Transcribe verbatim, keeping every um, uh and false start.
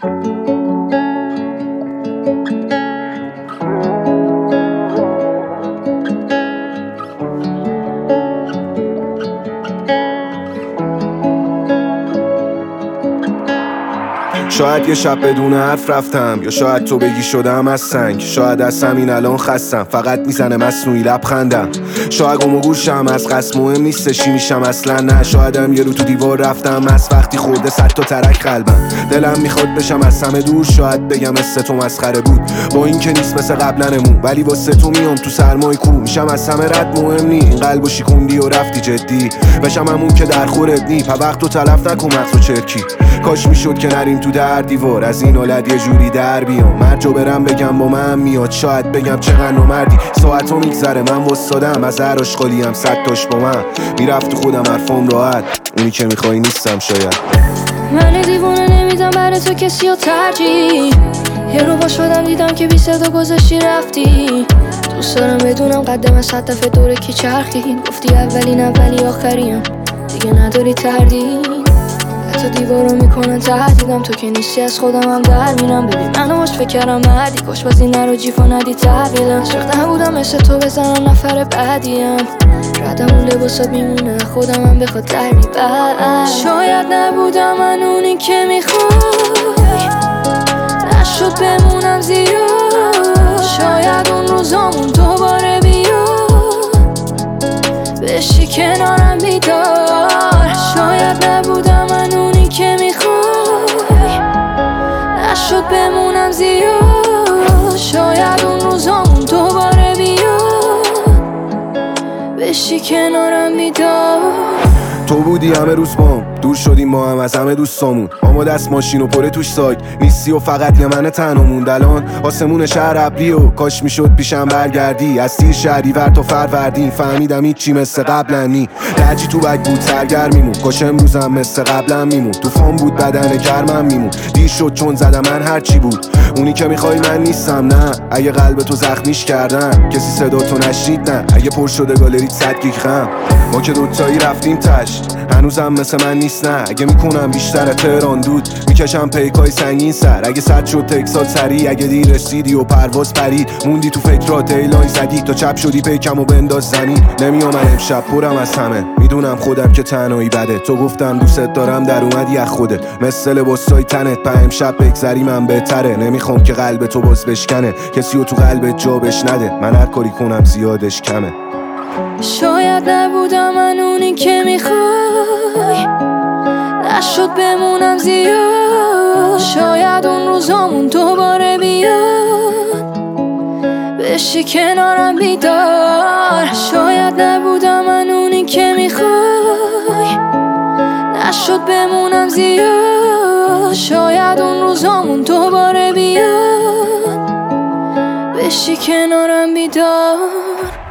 شاید یه شب بدون حرف رفتم، یا شاید تو بگی شدم از سنگ. شاید از همین الان خستم، فقط میزنه مصنوعی لبخندم. شاید گم و گوشم از قصد مهم نیستش چی میشم اصلا نه. شایدم یه رو تو دیوار رفتم از وقتی خورده صد تا ترک قلبم. دلم میخواد بشم از همه دور، شاید بگم مثل تو مسخره بود با این که نیست مثل قبلنمون، ولی واسه تو میام تو سرمای کو. میشم از همه رد مهم نی، این قلبو شیکوندی و رفتی جدی. بشم همون که در خورت نی، پا وقت تو تلف نکن مغز و چرکی. کاش میشد که نریم تو در دیوار، از این حالت یه جوری در بیام. مرجو برم بگم با من میاد، شاید بگم چقدر نامردی. ساعتو میگذره من واسادم، از هر آشغالیم صد تاش با من میرفت تو خودم حرفام راحت. اونی که میخوای نیستم شاید. من دیوونه نمیدم برای تو کسی رو ترجیح. یه رو با شدم دیدم که بی صدا گذاشتی رفتی. دوست دارم بدونم قدم صد دفعه دوره کی چرخید. گفتی اولین اولی آخریم، دیگه نداری تردید. حتی دیوارو میکنن تهدیدم، تو که نیستی از خودم هم در میرم. ببین منو باش فکر کردم مردی، کاش باز این نرو جیفا ندی تحویلم. شاید نبودم مثل تو بزنم نفر بعدیم. شاید اون لباسات میمونه خودم هم بخواد در میبر. شاید نبودم من اونی که میخوای، نشد بمونم زیاد. شاید اون روزامون دوباره بیاد، بشی کنارم بیدار. شاید نبودم من اونی که میخوای، نشد بمونم زیاد. شاید اون روزامون دوباره بیاد، بشی کنارم بیدار. تو بودی همه روز بام، دور شدیم ما هم از همه دوستامون. اما دست ماشین و پره توش ساک نیستی و فقط یه من تنها موند. الان آسمون شهر ابری و کاش میشد پیشم برگردی. از تیر شهری ور تا فروردین فهمیدم هیچی مثل قبلا نی. درجی تو بگ بود سرگرمیمون، کاش امروزم مثل قبلا میمون. تو فام بود بدن گرمم میمون، دیر شد چون زدم من هرچی بود. اونی که میخوای من نیستم نه. اگه قلب تو زخمیش کردن کسی صدا تو نشنید نه. اگه پر شده گالریت صد گیگ خم، ما که دوتایی رفتیم تش. هنوزم مثل من نیست نه. اگه میکنم بیشتر تهران دود، میکشم پیکای سنگین سر. اگه صد شد تکسات سری، اگه دیر رسیدی و پرواز پرید. موندی تو فکرات ایلای زدی تا چپ شدی پیکم و بنداز زمین. نمیام من امشب پرم از همه، میدونم خودم که تنهایی بده. تو گفتم دوست دارم در اومدی از خودت، مثل لباسای تنت. پا امشب بگذری من بهتره، نمیخوام که قلب تو باز بشکنه. کسی رو تو قلبت جا بش نده، من هر کاری کنم زیادش کمه. شاید نبودم من اونی که میخوای، نشد بمونم زیاد. شاید اون روزامون دوباره بیاد، بشی کنارم بیدار. شاید نبودم من اونی که میخوای، نشد بمونم زیاد. شاید اون روزامون دوباره بیاد، بشی کنارم بیدار.